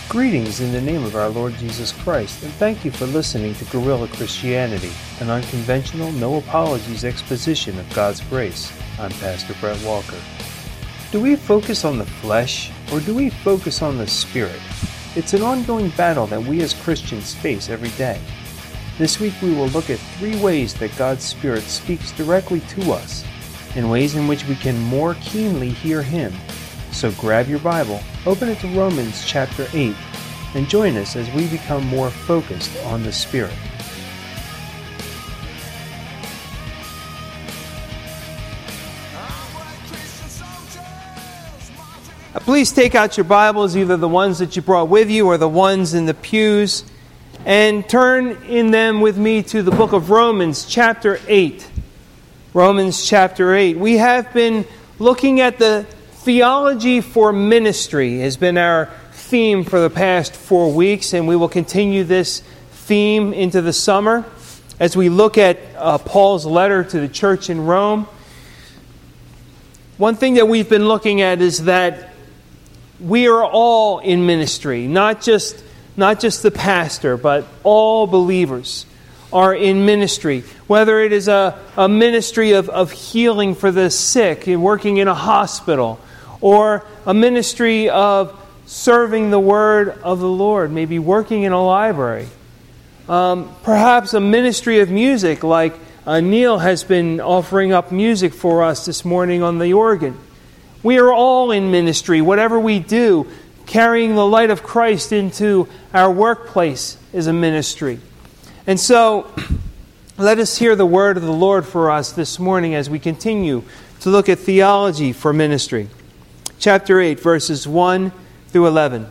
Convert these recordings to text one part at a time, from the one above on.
Greetings in the name of our Lord Jesus Christ, and thank you for listening to Guerrilla Christianity, an unconventional, no-apologies exposition of God's grace. I'm Pastor Brett Walker. Do we focus on the flesh, or do we focus on the Spirit? It's an ongoing battle that we as Christians face every day. This week we will look at 3 ways that God's Spirit speaks directly to us, and ways in which we can more keenly hear Him. So grab your Bible, open it to Romans chapter 8, and join us as we become more focused on the Spirit. Please take out your Bibles, either the ones that you brought with you or the ones in the pews, and turn in them with me to the book of Romans chapter 8. Romans chapter 8. We have been looking at the theology for ministry has been our theme for the past 4 weeks, and we will continue this theme into the summer as we look at Paul's letter to the church in Rome. One thing that we've been looking at is that we are all in ministry, not just the pastor, but all believers are in ministry. Whether it is a ministry of healing for the sick and working in a hospital, or a ministry of serving the word of the Lord, maybe working in a library. Perhaps a ministry of music, like Neil has been offering up music for us this morning on the organ. We are all in ministry. Whatever we do, carrying the light of Christ into our workplace is a ministry. And so, let us hear the word of the Lord for us this morning as we continue to look at theology for ministry. Chapter 8, verses 1 through 11.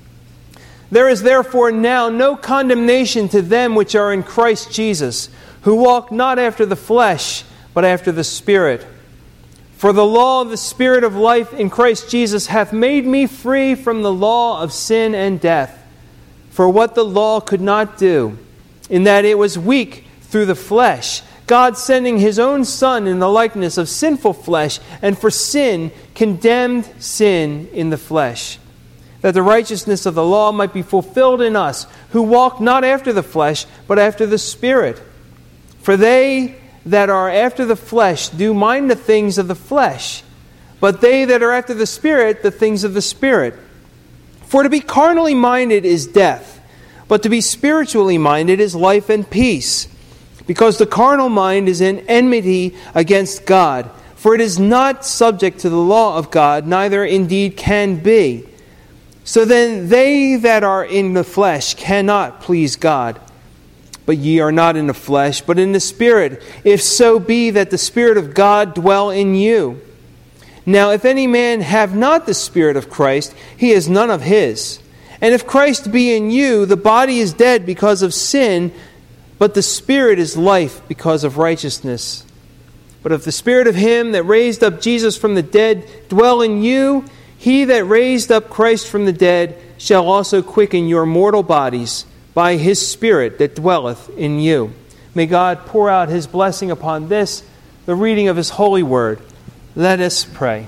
There is therefore now no condemnation to them which are in Christ Jesus, who walk not after the flesh, but after the Spirit. For the law of the Spirit of life in Christ Jesus hath made me free from the law of sin and death. For what the law could not do, in that it was weak through the flesh, God sending His own Son in the likeness of sinful flesh, and for sin condemned sin in the flesh, that the righteousness of the law might be fulfilled in us, who walk not after the flesh, but after the Spirit. For they that are after the flesh do mind the things of the flesh, but they that are after the Spirit, the things of the Spirit. For to be carnally minded is death, but to be spiritually minded is life and peace. Because the carnal mind is in enmity against God, for it is not subject to the law of God, neither indeed can be. So then they that are in the flesh cannot please God. But ye are not in the flesh, but in the Spirit, if so be that the Spirit of God dwell in you. Now if any man have not the Spirit of Christ, he is none of his. And if Christ be in you, the body is dead because of sin, but the Spirit is life because of righteousness. But if the Spirit of Him that raised up Jesus from the dead dwell in you, He that raised up Christ from the dead shall also quicken your mortal bodies by His Spirit that dwelleth in you. May God pour out His blessing upon this, the reading of His holy word. Let us pray.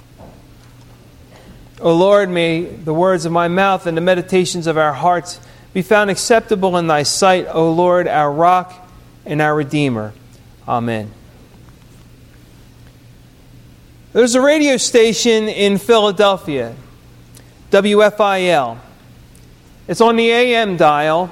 O Lord, may the words of my mouth and the meditations of our hearts be found acceptable in Thy sight, O Lord, our rock and our Redeemer. Amen. There's a radio station in Philadelphia, WFIL. It's on the AM dial.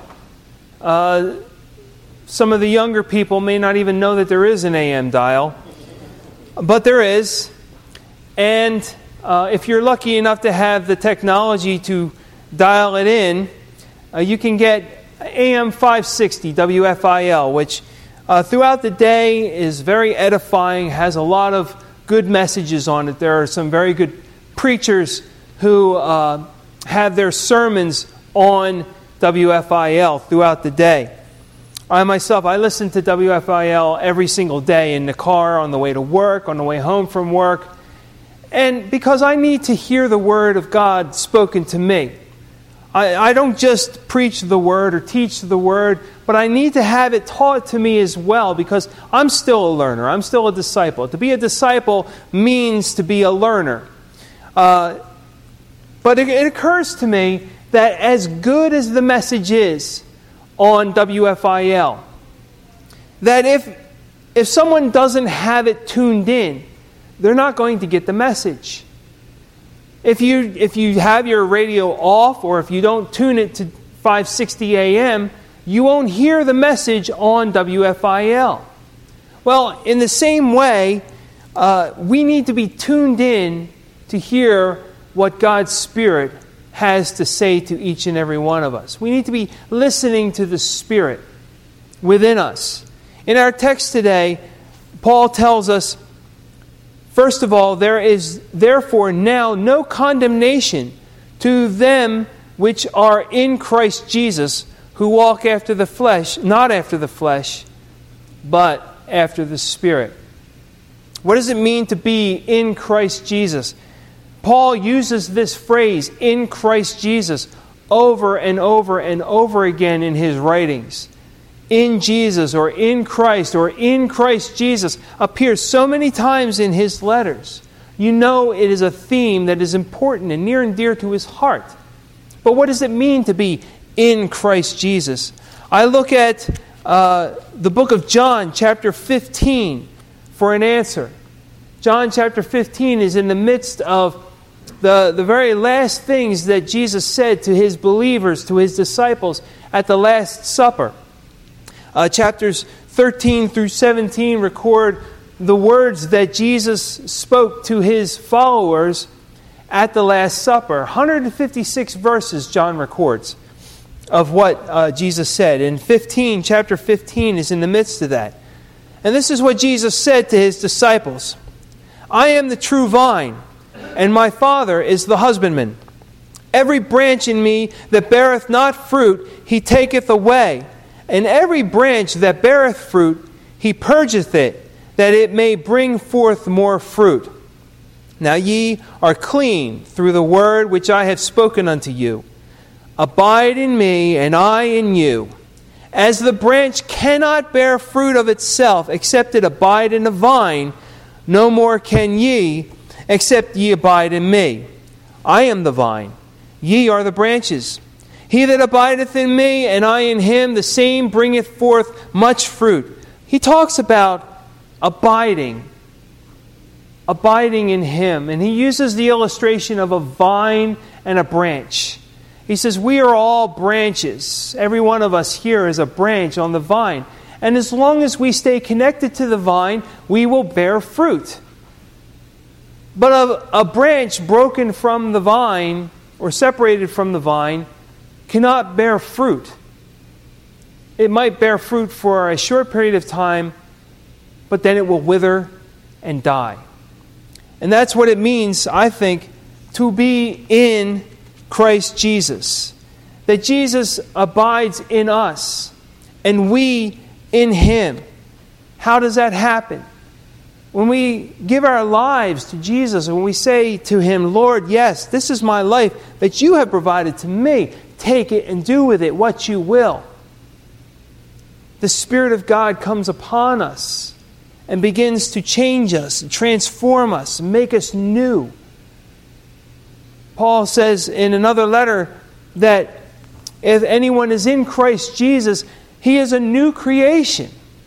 Some of the younger people may not even know that there is an AM dial, but there is. And if you're lucky enough to have the technology to dial it in, you can get AM 560 WFIL, which throughout the day is very edifying, has a lot of good messages on it. There are some very good preachers who have their sermons on WFIL throughout the day. I myself, I listen to WFIL every single day in the car, on the way to work, on the way home from work, and because I need to hear the Word of God spoken to me. I don't just preach the Word or teach the Word, but I need to have it taught to me as well, because I'm still a learner. I'm still a disciple. To be a disciple means to be a learner. But it occurs to me that as good as the message is on WFIL, that if someone doesn't have it tuned in, they're not going to get the message. If you have your radio off, or if you don't tune it to 560 AM, you won't hear the message on WFIL. Well, in the same way, we need to be tuned in to hear what God's Spirit has to say to each and every one of us. We need to be listening to the Spirit within us. In our text today, Paul tells us, first of all, there is therefore now no condemnation to them which are in Christ Jesus, who walk after the flesh, not after the flesh, but after the Spirit. What does it mean to be in Christ Jesus? Paul uses this phrase, in Christ Jesus, over and over and over again in his writings. In Jesus, or in Christ Jesus appears so many times in his letters. You know it is a theme that is important and near and dear to his heart. But what does it mean to be in Christ Jesus? I look at the book of John, chapter 15, for an answer. John chapter 15 is in the midst of the very last things that Jesus said to his believers, to his disciples, at the Last Supper. Chapters 13 through 17 record the words that Jesus spoke to his followers at the Last Supper. 156 verses, John records, of what Jesus said. And chapter 15 is in the midst of that. And this is what Jesus said to his disciples. I am the true vine, and my Father is the husbandman. Every branch in me that beareth not fruit, he taketh away. And every branch that beareth fruit, he purgeth it, that it may bring forth more fruit. Now ye are clean through the word which I have spoken unto you. Abide in me, and I in you. As the branch cannot bear fruit of itself, except it abide in the vine, no more can ye, except ye abide in me. I am the vine, ye are the branches. He that abideth in me, and I in him, the same bringeth forth much fruit. He talks about abiding in him. And he uses the illustration of a vine and a branch. He says, we are all branches. Every one of us here is a branch on the vine. And as long as we stay connected to the vine, we will bear fruit. But a branch broken from the vine, or separated from the vine, cannot bear fruit. It might bear fruit for a short period of time, but then it will wither and die. And that's what it means, I think, to be in Christ Jesus. That Jesus abides in us, and we in him. How does that happen? When we give our lives to Jesus, and when we say to him, Lord, yes, this is my life that you have provided to me. Take it and do with it what you will. The Spirit of God comes upon us and begins to change us, and transform us, and make us new. Paul says in another letter that if anyone is in Christ Jesus, he is a new creation.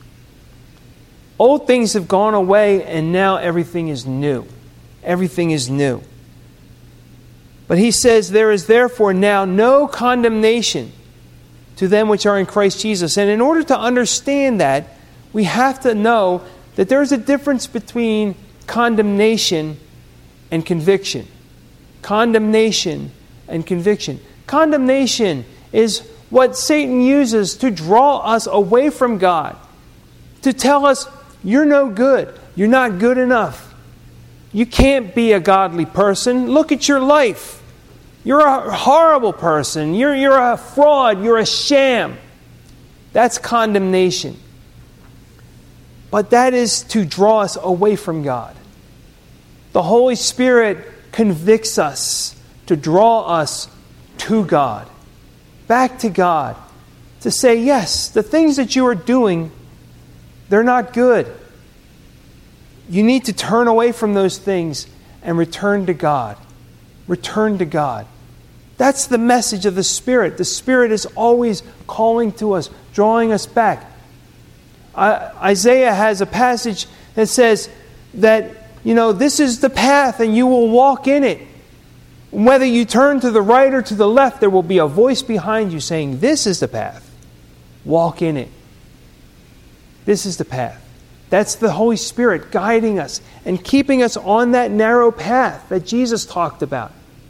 Old things have gone away, and now everything is new. Everything is new. But he says, there is therefore now no condemnation to them which are in Christ Jesus. And in order to understand that, we have to know that there is a difference between condemnation and conviction. Condemnation and conviction. Condemnation is what Satan uses to draw us away from God. To tell us, you're no good. You're not good enough. You can't be a godly person. Look at your life. You're a horrible person. You're a fraud. You're a sham. That's condemnation. But that is to draw us away from God. The Holy Spirit convicts us to draw us to God, back to God, to say, yes, the things that you are doing, they're not good. You need to turn away from those things and return to God. Return to God. That's the message of the Spirit. The Spirit is always calling to us, drawing us back. Isaiah has a passage that says that, this is the path and you will walk in it. Whether you turn to the right or to the left, there will be a voice behind you saying, this is the path. Walk in it. This is the path. That's the Holy Spirit guiding us and keeping us on that narrow path that Jesus talked about.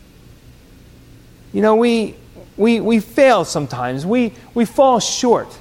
We fail sometimes. We fall short.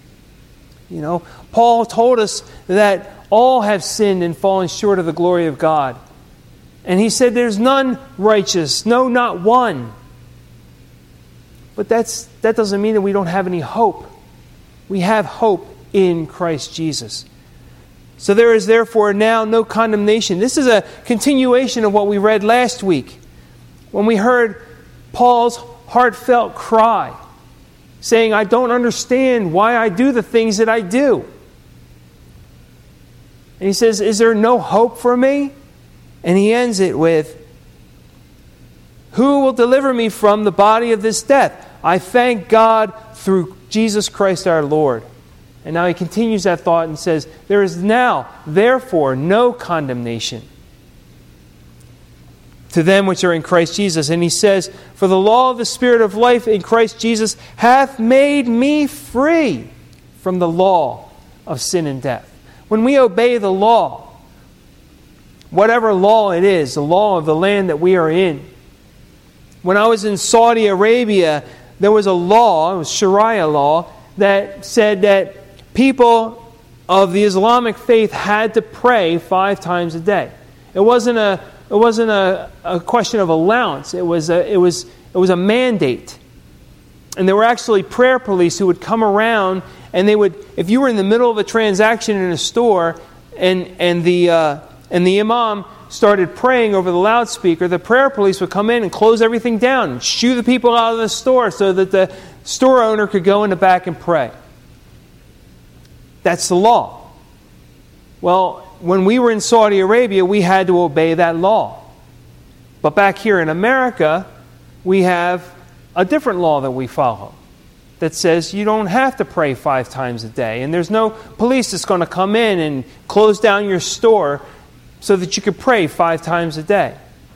Paul told us that all have sinned and fallen short of the glory of God. And he said there's none righteous, no, not one. But that doesn't mean that we don't have any hope. We have hope in Christ Jesus. So there is therefore now no condemnation. This is a continuation of what we read last week, when we heard Paul's heartfelt cry, saying, I don't understand why I do the things that I do. And he says, is there no hope for me? And he ends it with, who will deliver me from the body of this death? I thank God through Jesus Christ our Lord. And now he continues that thought and says, there is now, therefore, no condemnation to them which are in Christ Jesus. And he says, for the law of the Spirit of life in Christ Jesus hath made me free from the law of sin and death. When we obey the law, whatever law it is, the law of the land that we are in. When I was in Saudi Arabia, there was a law, it was Sharia law, that said that people of the Islamic faith had to pray 5 times a day. It wasn't a question of allowance. It was a mandate. And there were actually prayer police who would come around, and they would, if you were in the middle of a transaction in a store, and the imam started praying over the loudspeaker, the prayer police would come in and close everything down and shoo the people out of the store so that the store owner could go in the back and pray. That's the law. Well, when we were in Saudi Arabia, we had to obey that law. But back here in America, we have a different law that we follow that says you don't have to pray 5 times a day. And there's no police that's going to come in and close down your store so that you can pray 5 times a day.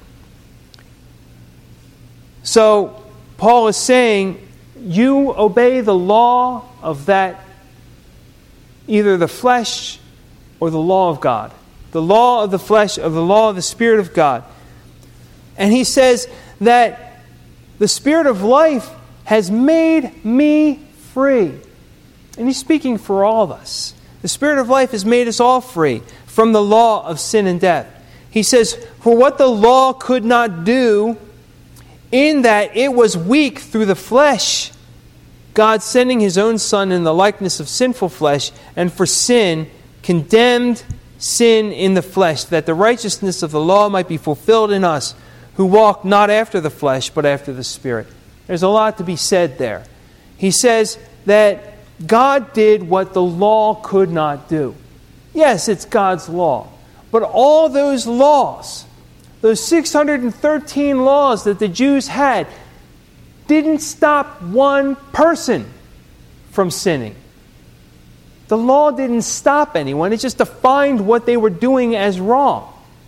So Paul is saying, you obey the law of that, either the flesh or the law of God. The law of the flesh, or the law of the Spirit of God. And he says that the Spirit of life has made me free. And he's speaking for all of us. The Spirit of life has made us all free from the law of sin and death. He says, for what the law could not do, in that it was weak through the flesh, God sending His own Son in the likeness of sinful flesh, and for sin, condemned sin in the flesh, that the righteousness of the law might be fulfilled in us, who walk not after the flesh, but after the Spirit. There's a lot to be said there. He says that God did what the law could not do. Yes, it's God's law. But all those laws, those 613 laws that the Jews had, didn't stop one person from sinning. The law didn't stop anyone. It just defined what they were doing as wrong.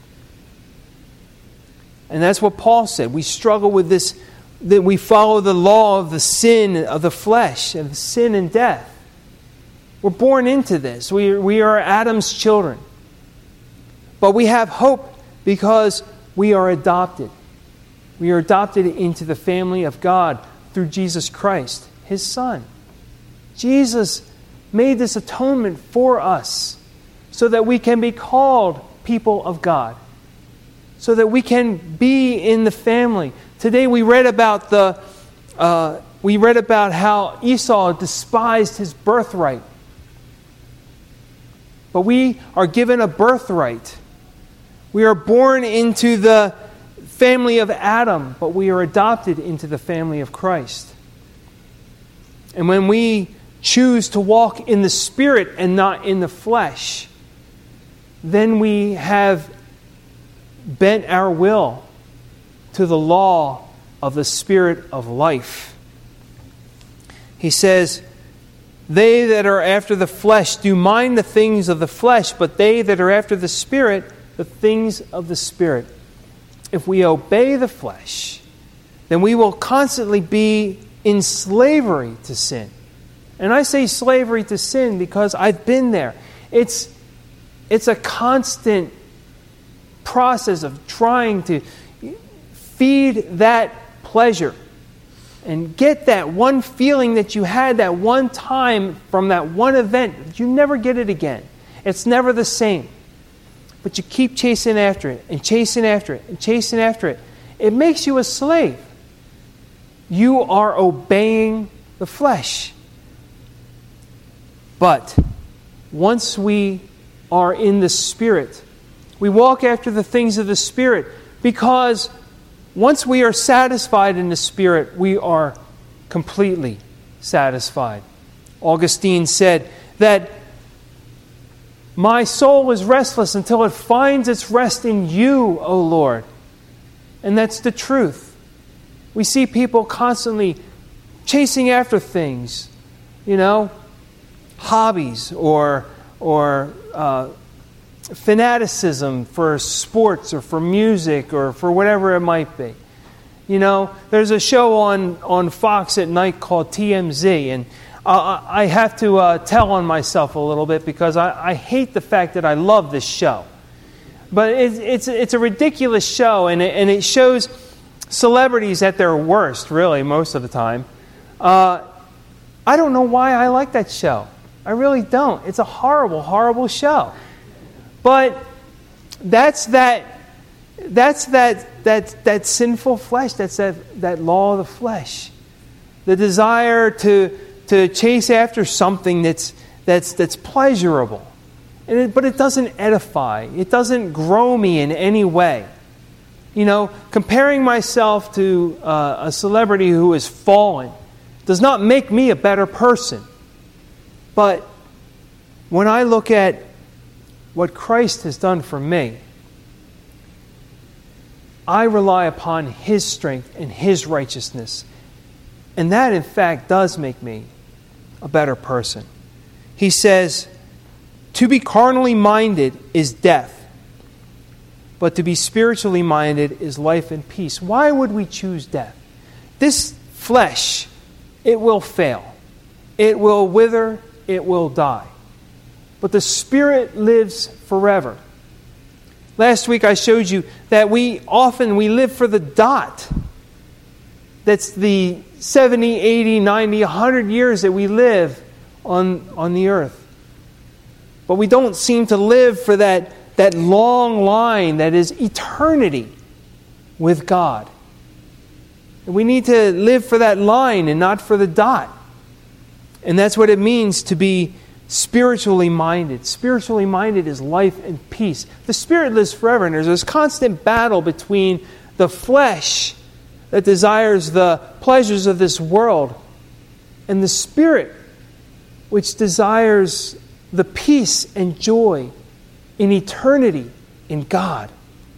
And that's what Paul said. We struggle with this, that we follow the law of the sin of the flesh, and sin and death. We're born into this. We are Adam's children. But we have hope because we are adopted. We are adopted into the family of God through Jesus Christ, His Son. Jesus made this atonement for us so that we can be called people of God, so that we can be in the family. Today we read about how Esau despised his birthright. But we are given a birthright. We are born into the family of Adam, but we are adopted into the family of Christ. And when we choose to walk in the Spirit and not in the flesh, then we have bent our will to the law of the Spirit of life. He says, they that are after the flesh do mind the things of the flesh, but they that are after the Spirit, the things of the Spirit. If we obey the flesh, then we will constantly be in slavery to sin. And I say slavery to sin because I've been there. It's a constant process of trying to feed that pleasure and get that one feeling that you had that one time from that one event. You never get it again. It's never the same. But you keep chasing after it and chasing after it and chasing after it. It makes you a slave. You are obeying the flesh. But once we are in the Spirit, we walk after the things of the Spirit, because once we are satisfied in the Spirit, we are completely satisfied. Augustine said that my soul is restless until it finds its rest in you, O Lord. And that's the truth. We see people constantly chasing after things, hobbies or fanaticism for sports or for music or for whatever it might be. There's a show on Fox at night called TMZ, and I have to tell on myself a little bit because I hate the fact that I love this show. But it's a ridiculous show, and it shows celebrities at their worst, really, most of the time. I don't know why I like that show. I really don't. It's a horrible, horrible show. But that's that sinful flesh. That's that law of the flesh, the desire to chase after something that's pleasurable, but it doesn't edify. It doesn't grow me in any way. Comparing myself to a celebrity who has fallen does not make me a better person. But when I look at what Christ has done for me, I rely upon His strength and His righteousness. And that, in fact, does make me a better person. He says, to be carnally minded is death, but to be spiritually minded is life and peace. Why would we choose death? This flesh, it will fail. It will wither. It will die. But the Spirit lives forever. Last week I showed you that we live for the dot. That's the 70, 80, 90, 100 years that we live on the earth. But we don't seem to live for that long line that is eternity with God. And we need to live for that line and not for the dot. And that's what it means to be spiritually minded. Spiritually minded is life and peace. The Spirit lives forever, and there's this constant battle between the flesh that desires the pleasures of this world and the Spirit which desires the peace and joy in eternity in God.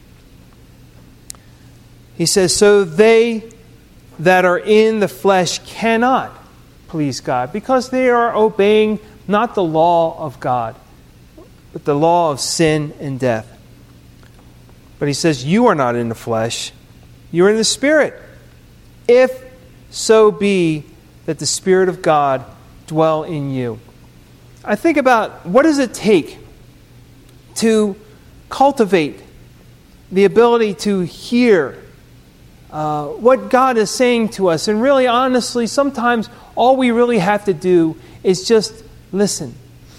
He says, so they that are in the flesh cannot please God, because they are obeying not the law of God, but the law of sin and death. But he says, you are not in the flesh, you are in the Spirit, if so be that the Spirit of God dwell in you. I think about, what does it take to cultivate the ability to hear what God is saying to us? And really, honestly, sometimes all we really have to do is just listen.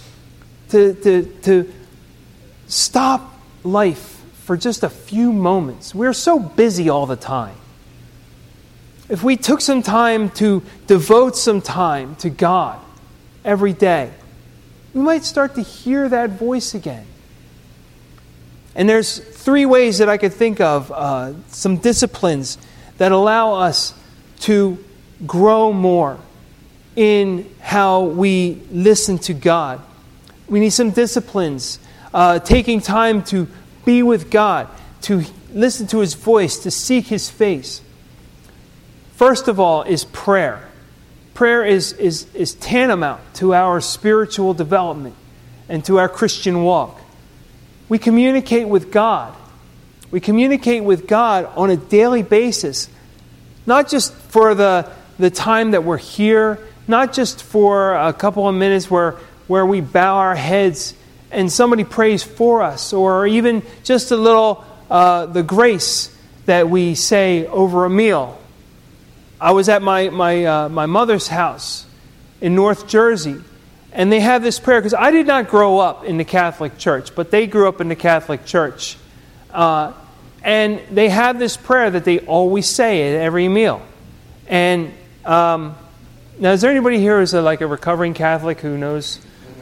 To stop life for just a few moments. We're so busy all the time. If we took some time to devote some time to God every day, we might start to hear that voice again. And there's 3 ways that I could think of, some disciplines that allow us to grow more in how we listen to God. We need some disciplines, taking time to be with God, to listen to His voice, to seek His face. First of all is prayer. Prayer is tantamount to our spiritual development and to our Christian walk. We communicate with God. We communicate with God on a daily basis, not just for the time that we're here, not just for a couple of minutes where we bow our heads and somebody prays for us, or even just a little the grace that we say over a meal. I was at my mother's house in North Jersey, and they have this prayer, because I did not grow up in the Catholic Church, but they grew up in the Catholic Church. And they have this prayer that they always say at every meal. And now, is there anybody here who's like a recovering Catholic who knows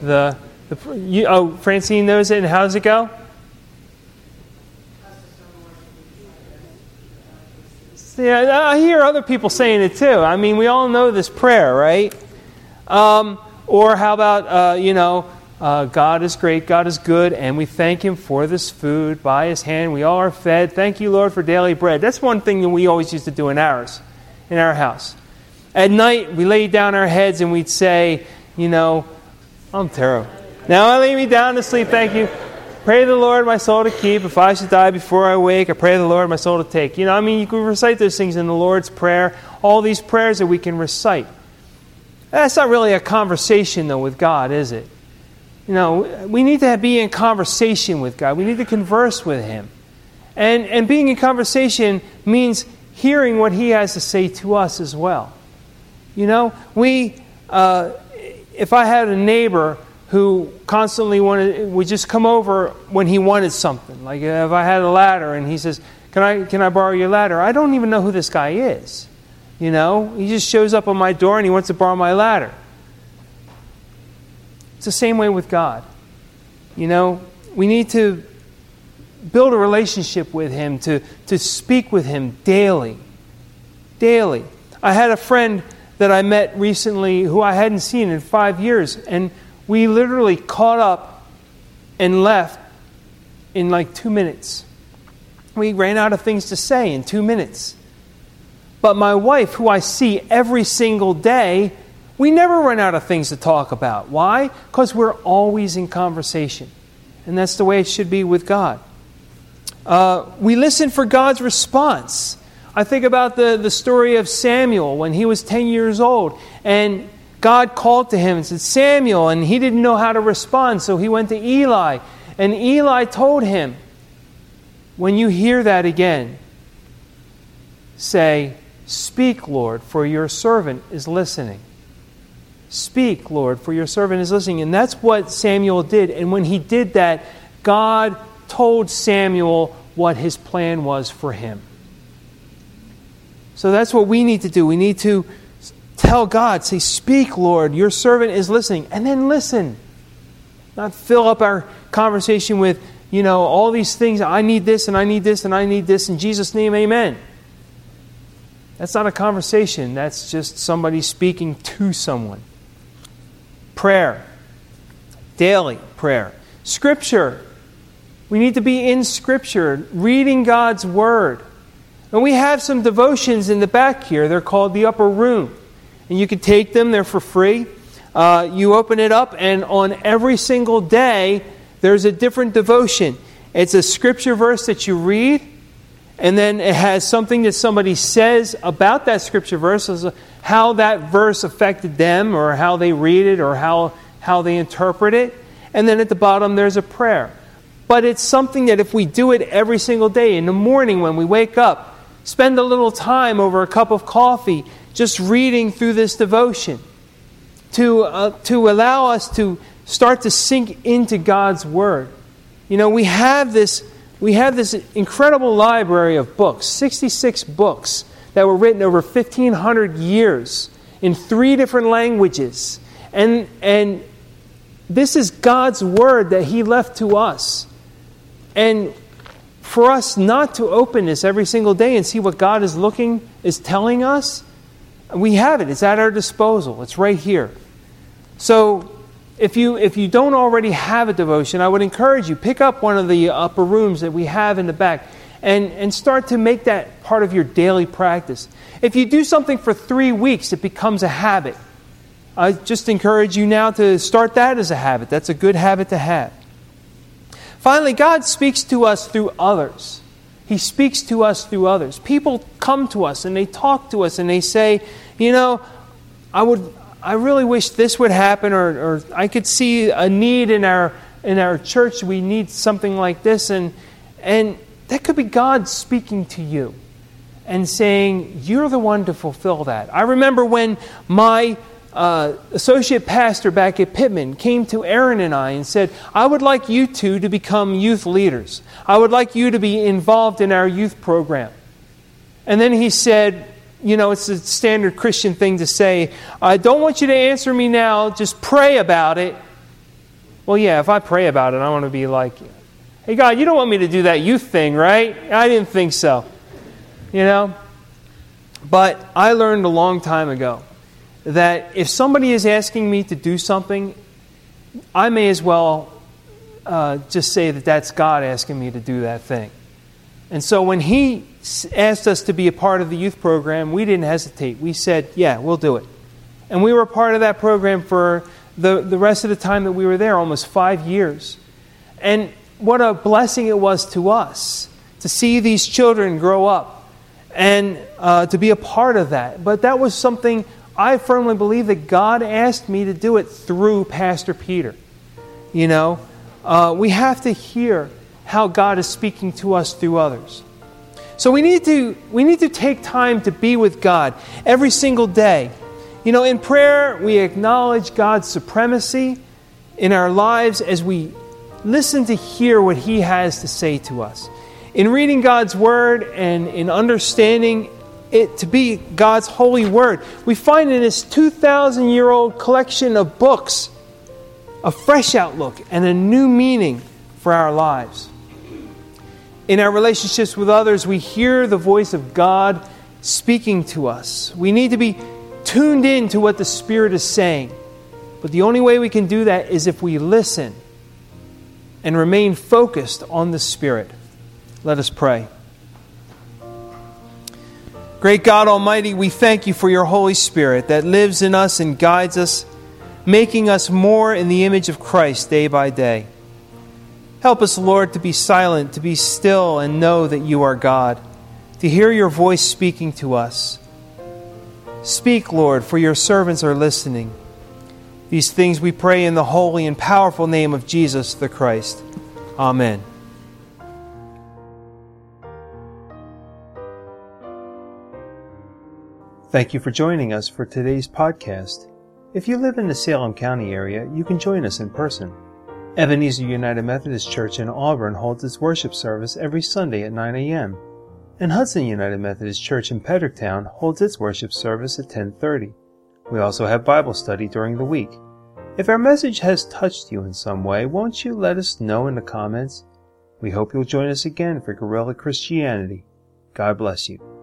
Francine knows it, and how does it go? Yeah, I hear other people saying it too. I mean, we all know this prayer, right? Or how about, God is great, God is good, and we thank Him for this food. By His hand we all are fed. Thank you, Lord, for daily bread. That's one thing that we always used to do in our house. At night, we lay down our heads and we'd say, I'm terrible. Now I lay me down to sleep, thank you. Pray the Lord my soul to keep. If I should die before I wake, I pray the Lord my soul to take. You can recite those things in the Lord's Prayer. All these prayers that we can recite. That's not really a conversation, though, with God, is it? We need to be in conversation with God. We need to converse with Him. And being in conversation means hearing what He has to say to us as well. If I had a neighbor who constantly would just come over when he wanted something. Like if I had a ladder and he says, can I borrow your ladder? I don't even know who this guy is. He just shows up on my door and he wants to borrow my ladder. It's the same way with God. We need to build a relationship with Him, to speak with Him daily. Daily. I had a friend that I met recently who I hadn't seen in 5 years, and we literally caught up and left in like 2 minutes. We ran out of things to say in 2 minutes. But my wife, who I see every single day, we never run out of things to talk about. Why? Because we're always in conversation. And that's the way it should be with God. We listen for God's response. I think about the story of Samuel when he was 10 years old. And God called to him and said, Samuel, and he didn't know how to respond, so he went to Eli. And Eli told him, when you hear that again, say, speak, Lord, for your servant is listening. Speak, Lord, for your servant is listening. And that's what Samuel did. And when he did that, God told Samuel what His plan was for him. So that's what we need to do. We need to tell God, say, speak, Lord, your servant is listening. And then listen. Not fill up our conversation with, all these things. I need this, and I need this, and I need this. In Jesus' name, amen. That's not a conversation. That's just somebody speaking to someone. Prayer. Daily prayer. Scripture. We need to be in Scripture, reading God's Word. And we have some devotions in the back here. They're called the Upper Room. And you can take them. They're for free. You open it up, and on every single day, there's a different devotion. It's a Scripture verse that you read, and then it has something that somebody says about that Scripture verse, how that verse affected them, or how they read it, or how they interpret it. And then at the bottom, there's a prayer. But it's something that if we do it every single day, in the morning when we wake up, spend a little time over a cup of coffee just reading through this devotion to allow us to start to sink into God's Word. We have this incredible library of books, 66 books that were written over 1,500 years in 3 different languages. And this is God's Word that He left to us. And for us not to open this every single day and see what God is telling us, we have it. It's at our disposal. It's right here. So if you don't already have a devotion, I would encourage you, pick up one of the upper rooms that we have in the back and start to make that part of your daily practice. If you do something for 3 weeks, it becomes a habit. I just encourage you now to start that as a habit. That's a good habit to have. Finally, God speaks to us through others. He speaks to us through others. People come to us and they talk to us and they say, I really wish this would happen, or I could see a need in our church. We need something like this, and that could be God speaking to you and saying, you're the one to fulfill that. I remember when my associate pastor back at Pittman came to Aaron and I and said, I would like you two to become youth leaders. I would like you to be involved in our youth program. And then he said, it's a standard Christian thing to say, I don't want you to answer me now, just pray about it. Well, yeah, if I pray about it, I want to be like, hey, God, you don't want me to do that youth thing, right? I didn't think so. But I learned a long time ago that if somebody is asking me to do something, I may as well just say that that's God asking me to do that thing. And so when He asked us to be a part of the youth program, we didn't hesitate. We said, yeah, we'll do it. And we were a part of that program for the rest of the time that we were there, almost 5 years. And what a blessing it was to us to see these children grow up and to be a part of that. But that was something I firmly believe that God asked me to do it through Pastor Peter. We have to hear how God is speaking to us through others. So we need to take time to be with God every single day. In prayer, we acknowledge God's supremacy in our lives as we listen to hear what He has to say to us. In reading God's Word and in understanding it to be God's holy Word, we find in this 2,000-year-old collection of books a fresh outlook and a new meaning for our lives. In our relationships with others, we hear the voice of God speaking to us. We need to be tuned in to what the Spirit is saying. But the only way we can do that is if we listen and remain focused on the Spirit. Let us pray. Great God Almighty, we thank You for Your Holy Spirit that lives in us and guides us, making us more in the image of Christ day by day. Help us, Lord, to be silent, to be still, and know that You are God, to hear Your voice speaking to us. Speak, Lord, for Your servants are listening. These things we pray in the holy and powerful name of Jesus the Christ. Amen. Thank you for joining us for today's podcast. If you live in the Salem County area, you can join us in person. Ebenezer United Methodist Church in Auburn holds its worship service every Sunday at 9 a.m. And Hudson United Methodist Church in Pedricktown holds its worship service at 10:30. We also have Bible study during the week. If our message has touched you in some way, won't you let us know in the comments? We hope you'll join us again for Guerrilla Christianity. God bless you.